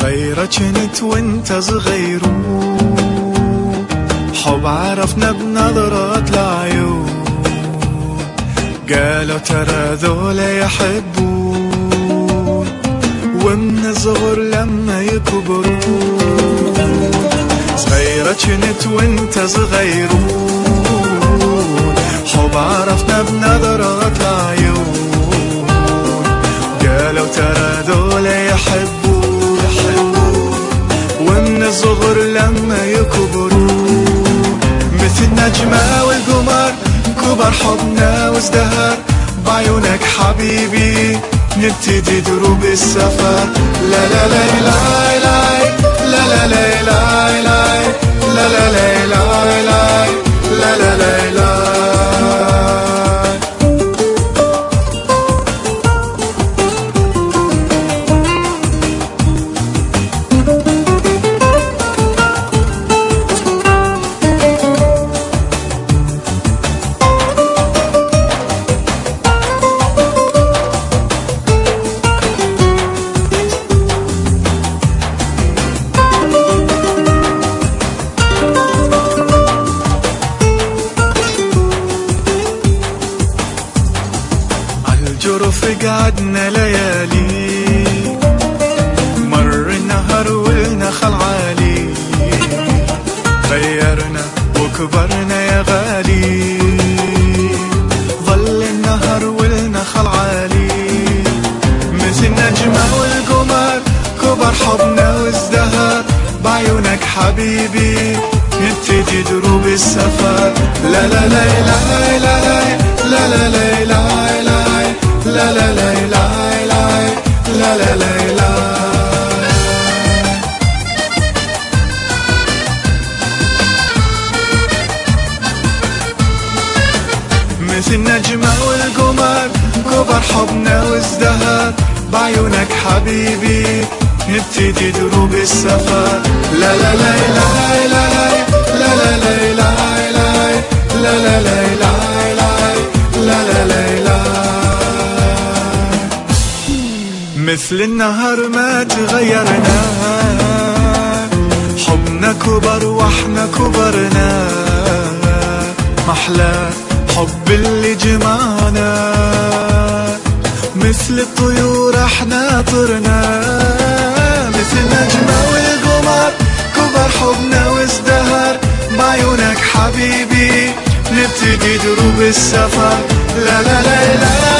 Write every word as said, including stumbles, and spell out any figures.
صغيرة كنت وانت صغير، حب عرفنا بنظرات العيون، قالوا ترى ذولا يحبون ومن الصغر لما يكبرون. صغيرة كنت وانت صغيرون، حب عرفنا بنظرات العيون، قالوا ترى ذولا يحبون ومن الصغر لما يكبرون. مثل نجمة والقمر كبر حبنا وازدهر، بعيونك حبيبي نبتدي دروب السفر. لا لا لا لا لا لا لا لا لا لا لا لا لا لا لا لا لا. الجرف قعدنا ليالي، مر النهر والنخل عالي، غيرنا وكبرنا يا غالي، ظل النهر والنخل عالي. مثل نجمة والقمر كبر حبنا وازدهر، بعيونك حبيبي نبتدي دروب السفر. لا لا لا لا لا لا لا لا لا لا لا لا لا لا لا لا لا لا. مثل نجمة والقمر كبر حبنا وازدهر، بعيونك حبيبي نبتدي دروب السفر. لا لا لا لا لا لا لا لا لا لا لا لا لا لا لا لا لا. مثل النهر ما تغيرنا، حبنا كبر واحنا كبرنا، محلى حب اللي جمعنا، مثل الطيور احنا طرنا. مثل نجمة والقمر كبر حبنا وازدهر، بعيونك حبيبي نبتدي دروب السفر. لا لا لا لا